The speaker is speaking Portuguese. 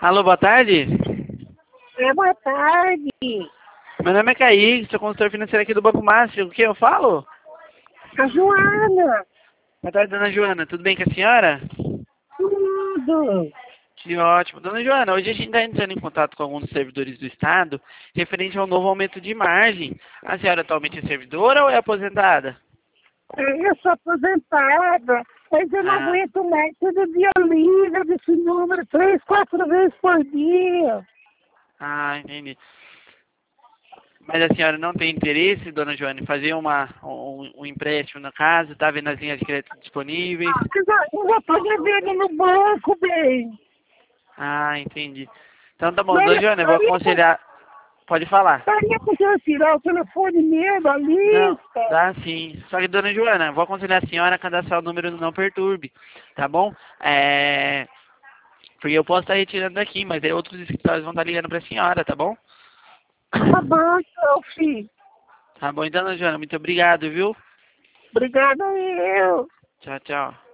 Alô, boa tarde. Boa tarde. Meu nome é Kaique, sou consultor financeiro aqui do Banco Master. O que eu falo? A Joana. Boa tarde, dona Joana. Tudo bem com a senhora? Tudo. Que ótimo. Dona Joana, hoje a gente está entrando em contato com alguns servidores do Estado referente ao novo aumento de margem. A senhora atualmente é servidora ou é aposentada? Eu sou aposentada, mas eu não Ah, aguento mais. Todo dia liga desse número 3, 4 vezes por dia. entendi. Mas a senhora não tem interesse, dona Joana, em fazer um empréstimo na casa? Está vendo as linhas de crédito disponíveis? Eu já estou devendo no banco, bem. Ah, entendi. Então tá bom, dona Daria, Joana, eu vou daria, aconselhar. Pode falar. daria para você tirar o telefone meu da Não, lista. dá sim. Só que, dona Joana, vou aconselhar a senhora a cadastrar o número no Não Perturbe, tá bom? Porque eu posso estar retirando daqui, mas aí outros escritórios vão estar ligando pra senhora, tá bom? Tá bom, então, filho. Tá bom, então, dona Joana, muito obrigado, viu? Obrigada eu. Tchau, tchau.